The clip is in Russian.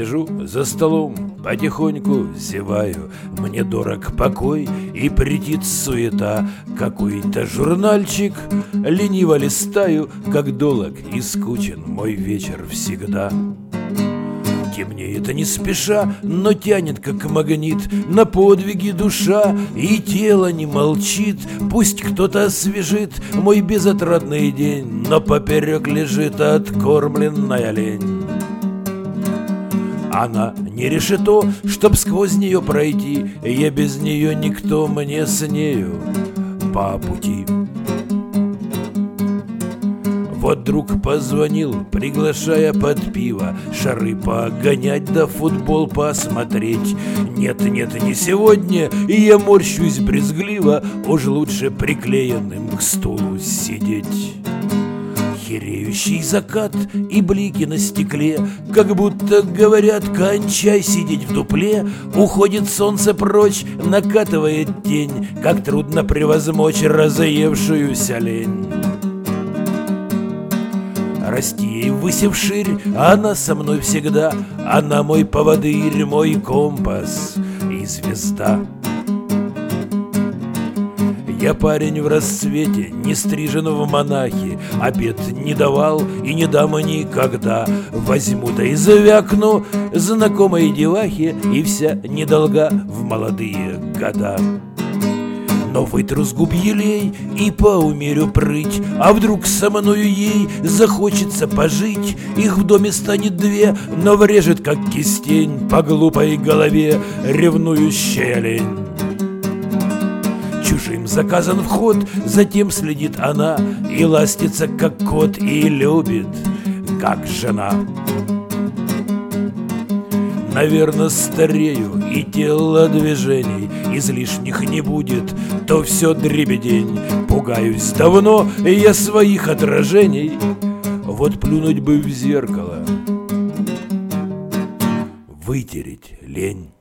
Сижу за столом, потихоньку зеваю. Мне дорог покой и претит суета. Какой-то журнальчик лениво листаю, как долог и скучен мой вечер всегда. Темнеет не спеша, но тянет, как магнит, на подвиги душа, и тело не молчит. Пусть кто-то освежит мой безотрадный день, но поперек лежит откормленная лень. Она не решето, чтоб сквозь нее пройти, я без нее никто, мне с нею по пути. Вот друг позвонил, приглашая под пиво, шары погонять да футбол посмотреть. Нет, не сегодня, и я морщусь брезгливо, уж лучше приклеенным к стулу сидеть. Хереющий закат и блики на стекле, как будто говорят: кончай сидеть в дупле. Уходит солнце прочь, накатывает тень, как трудно превозмочь разоевшуюся лень. Расти ей ввысь вширь, она со мной всегда, она мой поводырь, мой компас и звезда. Я парень в расцвете, не стрижен в монахи, обед не давал и не дам никогда. Возьму да и завякну знакомой девахе, и вся недолга в молодые года. Но вытру с губ елей и поумерю прыть, а вдруг со мною ей захочется пожить. Их в доме станет две, но врежет, как кистень, по глупой голове ревнующая лень. Чужим заказан вход, затем следит она и ластится, как кот, и любит, как жена. Наверно, старею, и телодвижений излишних не будет, то все дребедень. Пугаюсь давно я своих отражений, вот плюнуть бы в зеркало, вытереть лень.